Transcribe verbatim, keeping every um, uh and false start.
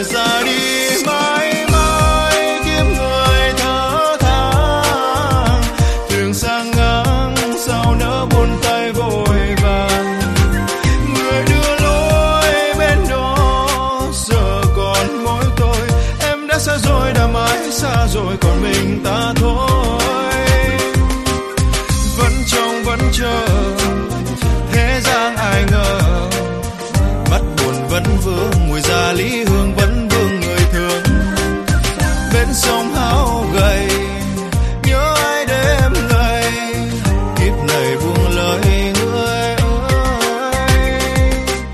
ra đi mãi mãi kiếp người thở than thường sang ngang sao nỡ buồn tay vội vàng người đưa lối bên đó giờ còn mỗi tôi em đã xa rồi đã mãi xa rồi còn mình ta thôi vẫn trông vẫn chờ thế gian ai ngờ mắt buồn vẫn vương mùi già lý hương vẫn vương người thương bên sông